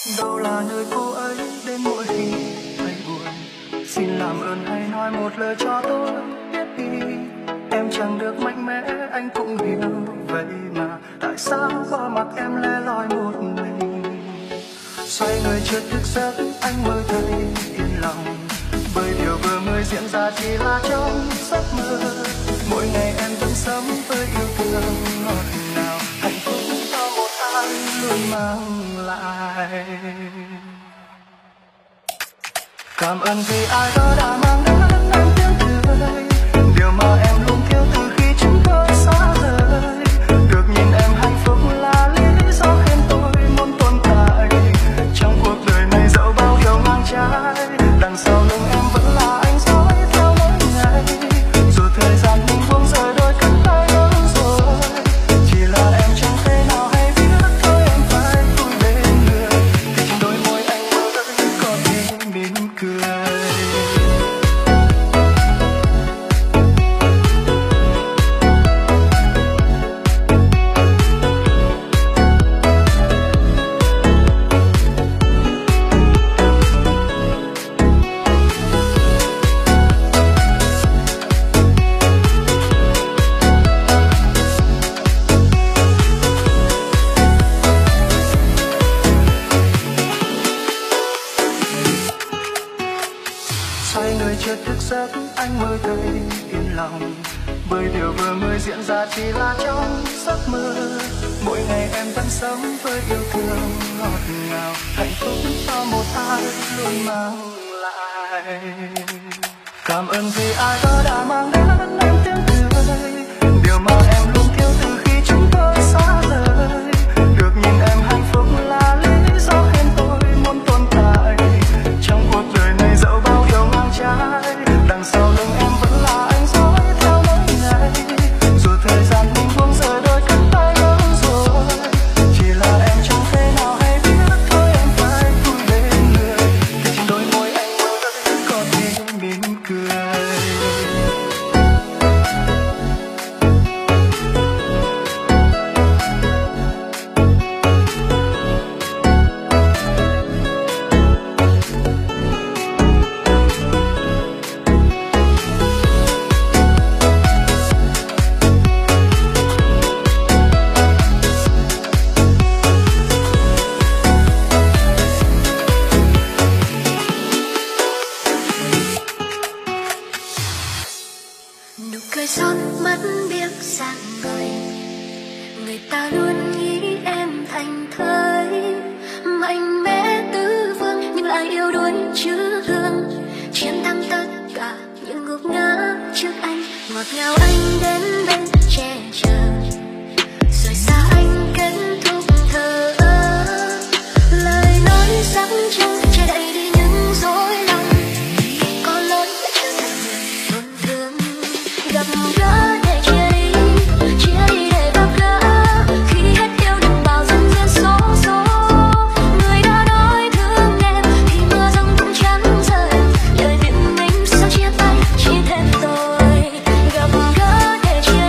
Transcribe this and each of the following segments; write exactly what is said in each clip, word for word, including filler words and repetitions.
Đâu là nơi cô ấy đến mỗi khi thấy buồn, xin làm ơn hãy nói một lời cho tôi biết đi. Em chẳng được mạnh mẽ anh cũng hiểu, vậy mà tại sao bỏ mặc em lẻ loi một mình. Xoay người chưa thức giấc anh mới thấy yên lòng, bởi điều vừa mới diễn ra chỉ là trong giấc mơ. Mỗi ngày em vẫn sống với yêu thương ngọt ngào, hạnh phúc cho một ai luôn mang lại. Cảm ơn vì ai đó đã mang đến em tiếng cười, điều mà em luôn thiếu từ khi chúng tôi xa rời. Được nhìn em hạnh phúc là lý do khiến tôi muốn tồn tại trong cuộc đời này, dẫu bao điều ngang trái. Đằng sau lưng em vẫn là anh dõi theo mỗi ngày, dù thời gian mình buông rời đôi cánh tay đâu rồi. Chỉ là em chẳng thể nào hay biết thôi em phải vui bên người, thì trên đôi môi anh mới có thể mỉm cười. Xoay người chưa thức giấc anh mới thấy yên lòng, bởi điều vừa mới diễn ra chỉ là trong giấc mơ. Mỗi ngày em vẫn sống với yêu thương ngọt ngào, hạnh phúc cho một ai luôn mang lại. Cảm ơn vì ai đó đã mang đến em tiếng cười, điều mà em luôn thiếu từ khi chúng tôi xa rời. Được nhìn em hạnh phúc là lý do khiến tôi muốn tồn tại trong cuộc đời này, dẫu bao điều ngang trái. Đằng sau lưng em vẫn là anh dõi theo mỗi ngày, dù thời gian mình buông rời đôi cánh tay đâu rồi. Chỉ là em chẳng thể nào hay biết thôi em phải vui bên người, thì trên đôi môi anh mới có thể mỉm cười. Nụ cười son mắt biếc dạng người, người ta luôn nghĩ em thành thơi mạnh mẽ tứ phương, nhưng lại yếu đuối chữ hương, chiến thắng tất cả những ngục ngã trước anh. Ngọt ngào anh đến bên che chở, rồi xa anh kết thúc thờ ơ. Lời nói sắc trăng che đậy đi những dối lòng, có lỗi đã trở thành người tổn thương. Gặp gỡ để chia đi, chia đi để gặp gỡ, khi hết yêu đừng bao dần dần số số. Người đã nói thương em thì mưa rông cũng chẳng rơi, lời viện mình sao chia tay chỉ thêm tôi. Gặp gỡ để chia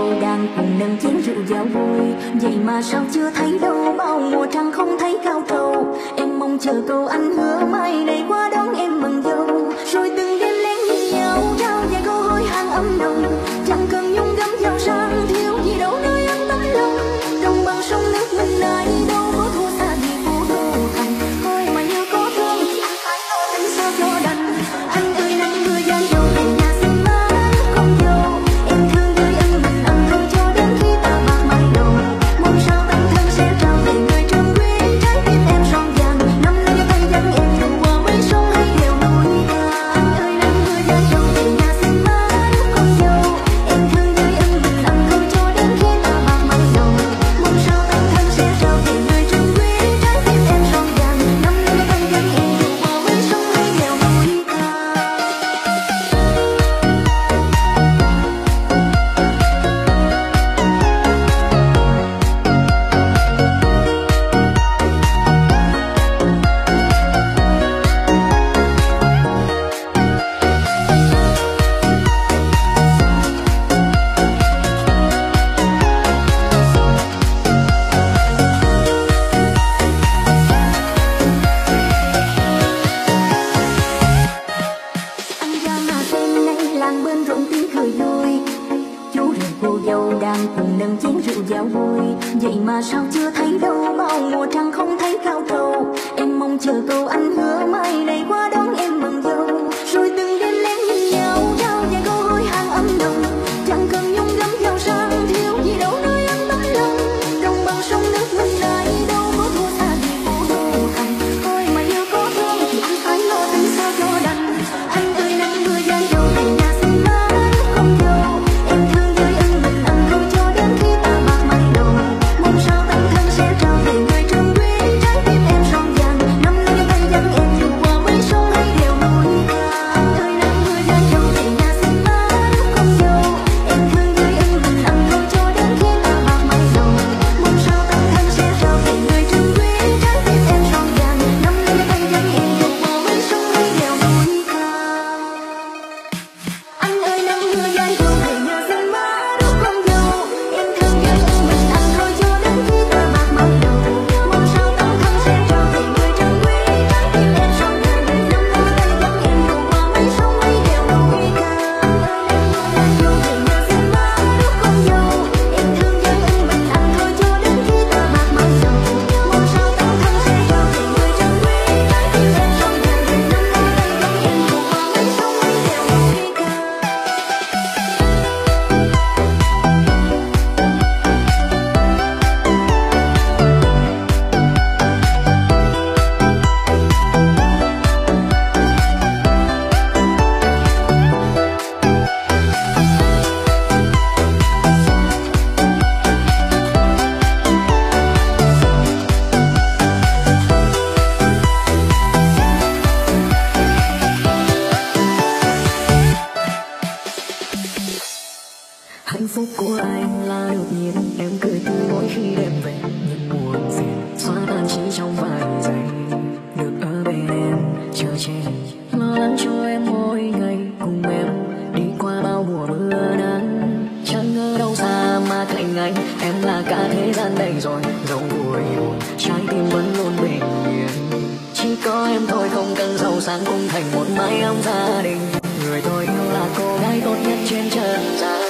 bầu đang cùng nâng chén rượu vào vui. Vậy mà sao chưa thấy đâu, bao mùa trăng không thấy cao trầu. Em mong chờ câu anh hứa mai này qua đón em mừng dâu. Rồi từng đêm lén nhìn nhau trao vài câu hối hang ấm nồng. Chẳng cần nhung gấm giàu sang thiếu gì đâu nơi anh tấm lòng. Đồng bằng sông nước mình này đâu có thua xa gì phố đô thành. Thôi mà như có thương thì anh phải lo tính sao cho đành. Anh ơi nắng mưa gian dầu về nhà xin má con dâu. Em thương với anh mình âm thầm cho đến khi ta bạc mái đầu. Mong sao tân thân sẽ trao về người trân quý trái tim em son vàng. Năm nay tay dẫn em dù qua mấy sông hay đèo núi cao. Anh ơi nắng mưa gian dầu về nhà xin má con dâu. Em thương với anh mình âm thầm cho đến khi ta bạc mái đầu. Mong sao tân thân sẽ trao về người trân quý trái tim em son vàng. Năm nay tay dẫn em dù qua mấy sông hay đèo núi cao. Anh ra mà xem nay làng bên rộn tiếng cười vui. Chú rể cô dâu đang cùng nâng chén rượu vào vui. Vậy mà sao chưa thấy đâu, bao mùa trăng không thấy cao trầu. Em mong chờ câu anh hứa mai này qua đón em mừng dâu. Rồi từng đêm lén nhìn nhau trao vài câu hối hang ấm nồng. Chẳng cần nhung gấm giàu sang thiếu gì đâu nơi anh tấm lòng. Đồng bằng sông nước mình này đâu có thua xa gì phố đô thành. Thôi mà như có thương thì anh phải lo tính sao cho đành. Anh ơi nắng mưa gian dầu về nhà xin má con dâu. Em thương với anh mình âm thầm cho đến khi ta bạc mái đầu. Mong sao tân thân sẽ trao về người trân quý trái tim em son vàng. Năm nay tay dẫn em dù qua mấy sông hay đèo núi cao. Anh ơi nắng mưa gian dầu về nhà xin má con dâu. Em thương với anh mình âm thầm cho đến khi ta bạc mái đầu. Mong sao tân thân sẽ trao về người trân quý trái tim em son vàng. Năm nay tay dẫn em dù qua mấy sông hay đèo núi cao. Anh ơi nắng mưa gian dầu về nhà xin má con dâu. Em thương với anh mình anh thôi cho đến khi ta bạc mái đầu. Mong sao tân thân sẽ trao về người trân quý trái tim em son vàng. Năm nay tay dẫn em dù qua mấy sông hay đèo núi cao. Anh ơi nắng mưa gian dầu về nhà xin má con dâu. Em thương với anh mình anh thôi cho đến khi ta bạc mái đầu. Mong sao tân thân sẽ trao về người trân quý trái tim em son vàng. Năm nay tay dẫn em dù qua mấy sông hay đèo núi cao. Hạnh phúc của anh là được nhìn em cười tươi mỗi khi đêm về. Những buồn phiền xóa tan chỉ trong vài giây. Được ở bên em chờ che lo lắng cho em mỗi ngày. Cùng em đi qua bao mùa mưa nắng. Chẳng ngờ đâu xa mà cạnh anh em là cả thế gian đây rồi. Dẫu vui buồn trái tim vẫn luôn bình yên. Chỉ có em thôi không cần giàu sang cùng thành một mái ấm gia đình. Người tôi yêu là cô gái tốt nhất trên trần gian.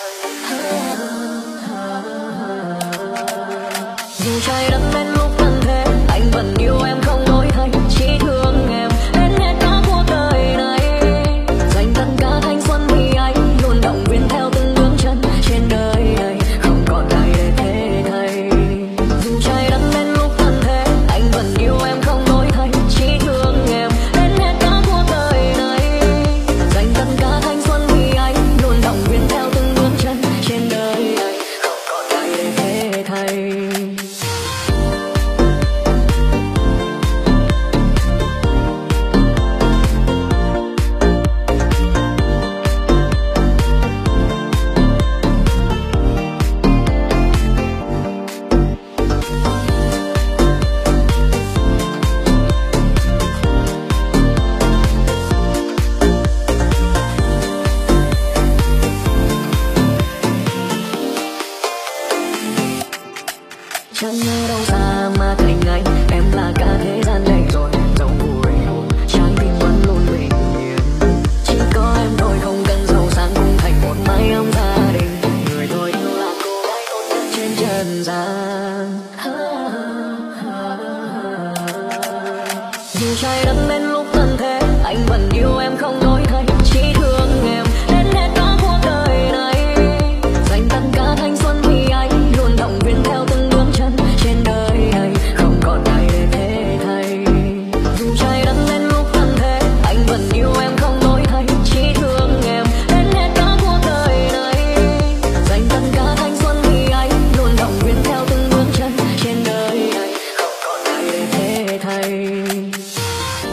Dù trái đất đến lúc thân thế, anh vẫn yêu em không đổi thay. Chỉ thương em đến hết cả cuộc đời này. Dành tất cả thanh xuân vì anh, luôn động viên theo từng bước chân trên đời này. Không còn ai để thế thay. Dù trái đất đến lúc thân thế, anh vẫn yêu em không đổi thay. Chỉ thương em đến hết cả cuộc đời này. Dành tất cả thanh xuân vì anh, luôn động viên theo từng bước chân trên đời này. Không còn ai để thế thay. Chẳng ngờ đâu xa mà thành anh, em là cả thế gian này rồi. Dẫu vui trái tim vẫn luôn bình yên, chỉ có em thôi không cần giàu sang cũng thành một mái ấm gia đình. Người tôi yêu là cô gái tốt nhất trên trần gian. Dù trái đất đến lúc tận thế, anh vẫn yêu em không đổi thay, chỉ thương em đến hết cả cuộc đời này. Dành tất cả thanh xuân vì anh, luôn động viên theo từng bước chân trên đời này, không còn ai để thế thay. Dù trái đất đến lúc tận thế, anh vẫn yêu em không đổi thay, chỉ thương em đến hết cả cuộc đời này. Dành tất cả thanh xuân vì anh, luôn động viên theo từng bước chân trên đời này, không còn ai để thế thay.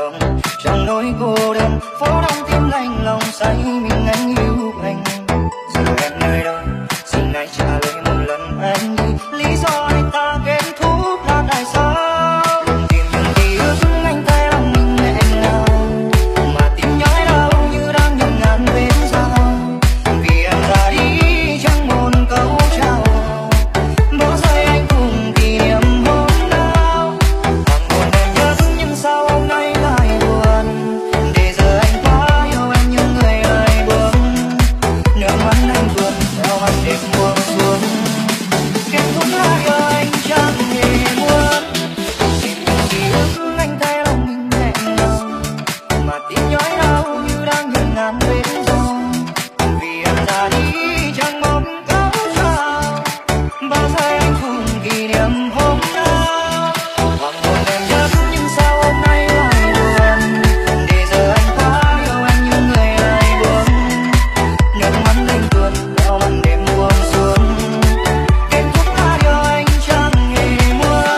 giông trong nỗi cô đơn, phố đông tim lạnh lòng say mình anh yêu anh. Giờ em nơi đâu, xin hãy trả lời một lần anh đi, lý do anh ta kết thúc là tại sao? Đừng tìm những ký ức anh thấy lòng mình nghẹn ngào, mà tim nhói đau như đang những ngàn vết dao. Vì em ra đi chẳng một câu chào, bỏ rơi anh cùng kỷ niệm hôm nào. Hoàng hôn em nhất nhưng sao hôm nay lại buồn, để giờ anh quá yêu em nhưng người lại buông. Nước mắt anh tuôn theo màn đêm buông xuống, kết thúc là yêu anh chẳng hề muốn. Tìm những ký ức anh thấy lòng mình nghẹn ngào, mà tim nhói đau như đang những ngàn vết dao. Vì em ra đi chẳng một câu chào, bao giây anh cùng kỷ niệm hôm nào. Hoàng hôn em nhất nhưng sao hôm nay lại buồn, để giờ anh quá yêu em nhưng người lại buông. Nước mắt anh tuôn theo màn đêm buông xuống, kết thúc là điều anh chẳng hề muốn.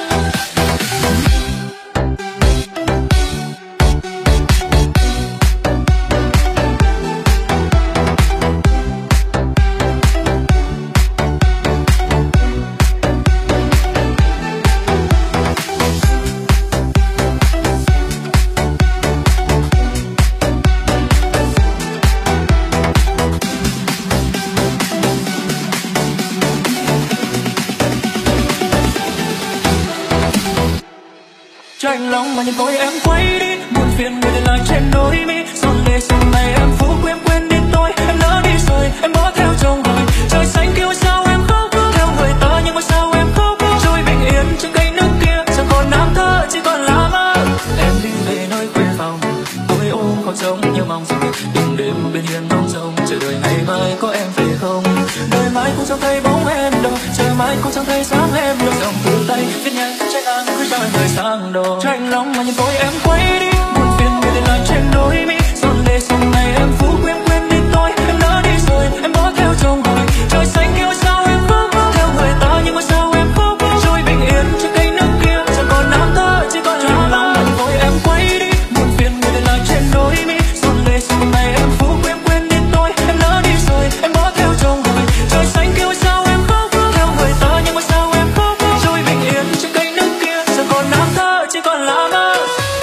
Chạnh lòng mà nhìn tôi em quay đi, buồn phiền người để lại trên đôi mi. Giọt lệ sau này em phũ em quên đi tôi, em lỡ đi rồi em bỏ theo chồng rồi. Trời xanh kêu sao em khóc theo người ta, nhưng mà sao em khóc trôi bình yên trên cây nước kia, chẳng còn năm thơ chỉ còn lá mơ. Em đi về nơi khuya phòng, tôi ôm còn sống như mong rồi. Từng đêm bên hiên bóng rồng, chờ đợi ngày mai có em về không. Đời mãi cũng chẳng thấy bóng em đâu, trời mãi cũng chẳng thấy sáng em đâu. Dòng từ tay viết nhanh trái nắng cứ cho người sang đầu. Chạnh lòng mà nhìn tôi em quay đi, buồn phiền người để lại trên đôi mi. Giọt lệ sau này em phũ em quên đi tôi, em lỡ đi rồi em bỏ theo chồng rồi. Trời xanh kêu sao em khóc theo người ta, nhưng mà sao em khóc trôi bình yên trên cây nước kia, chẳng còn năm thơ chỉ còn lá lòng mà nhìn tôi em quay đi, buồn phiền người để lại trên đôi mi. Giọt lệ sau này em phũ em quên đi tôi, em lỡ đi rồi em bỏ theo chồng rồi. Trời xanh kêu sao em khóc theo người ta, nhưng mà sao em khóc trôi bình yên trên cây nước kia, chẳng còn năm thơ chỉ còn lá mơ.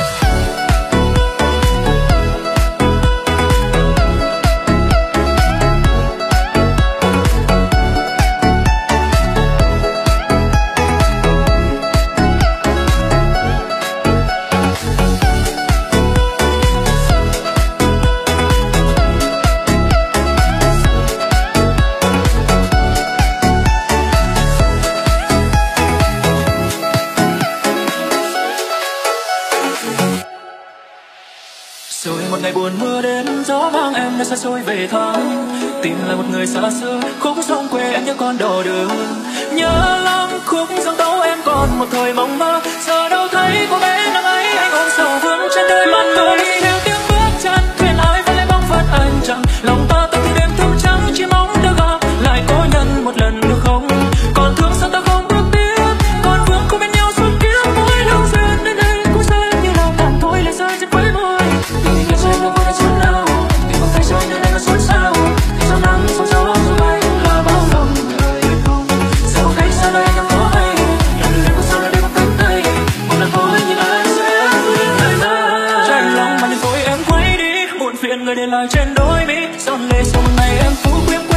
Rồi một ngày buồn mưa đến, gió mang em nơi xa xôi về thăm. Tìm lại một người xa xưa, khúc sông quê em những con đò đường. Nhớ lắm khúc dòng tấu em còn một thời mộng mơ, giờ đâu thấy cô bé năm ấy anh ôm sầu vương trên đôi mắt tôi. Theo tiếng bước chân thuyền ái vẫn lấy bóng phật anh chẳng, lòng ta từng đêm thức trắng chỉ mong được gặp lại cố nhân một lần được không. Còn thương sao ta không bước tiếp, còn vương không bên nhau suốt kiếp. Mỗi lâu dần đến đây cũng rơi như lòng tàn thôi lại rơi trên với môi. Tình yêu rơi đâu có đã chút nào, tình không thấy rơi nơi đây có xốn xao. Tình gió nắng sóng gió rồi bay là bao lòng người không. Dẫu cách xa nơi em có hay, lần lần có sao nơi đây có cánh tay. Một lần thôi nhìn anh sẽ quên lời ta. Chạnh lòng mà nhìn tôi em quay đi, buồn phiền người để lại trên đôi mi. Giọt lệ sau này em phũ em quên